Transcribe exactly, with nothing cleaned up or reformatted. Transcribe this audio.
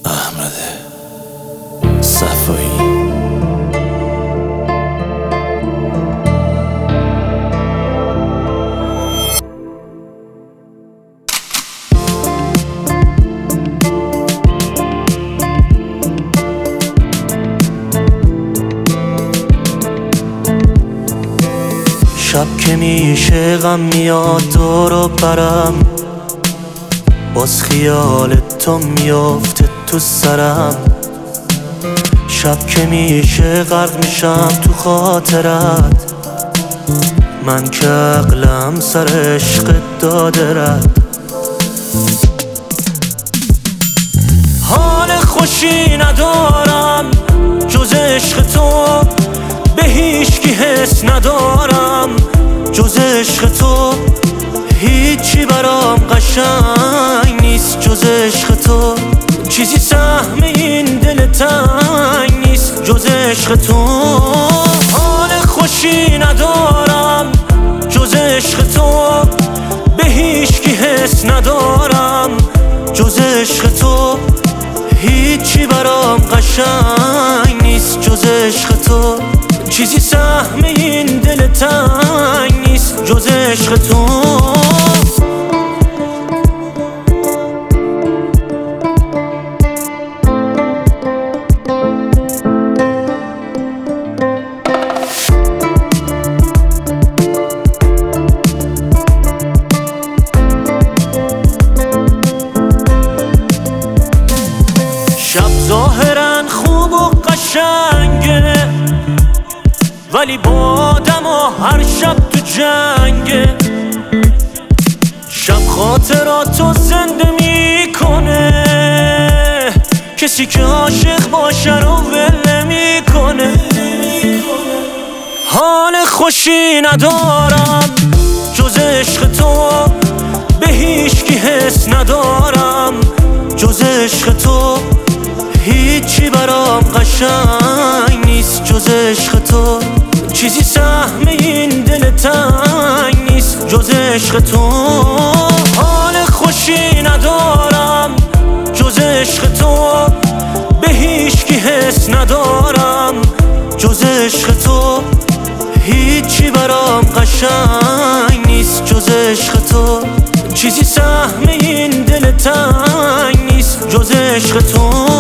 احمد صفایی. شب که میشه غم میاد دور و برم، باز خیال تو میافته تو سرم. شب که میشه غرق میشم تو خاطرت، من که عقلم سر عشق داده رد. حال خوشی ندارم جز عشق تو، به هیچکی حس ندارم جز عشق تو. هیچی برام قشنگ نیست جز عشق تو، چیزی سهم این دل تنگ نیست جز عشق تو. حال خوشی ندارم جز عشق تو، به هیچکی حس ندارم جز عشق تو. هیچی برام قشنگ نیست جز عشق تو، چیزی سهم این دل تنگ نیست جز عشق تو. شب ظاهرا خوب و قشنگه، ولی با آدم و هر شب تو جنگه. شب خاطراتو زنده میکنه، کسی که عاشق باشه رو ول میکنه. حال خوشی ندارم جز عشق تو، به هیچکی حس ندارم جز عشق تو. هیچی برام قشنگ نیست جز عشق تو، چیزی سهم این دل تنگ نیست جز عشق تو. حال خوشی ندارم جز عشق تو، به هیچکی حس ندارم جز عشق تو. هیچی برام قشنگ نیست جز عشق تو، چیزی سهم این دل تنگ نیست جز عشق تو.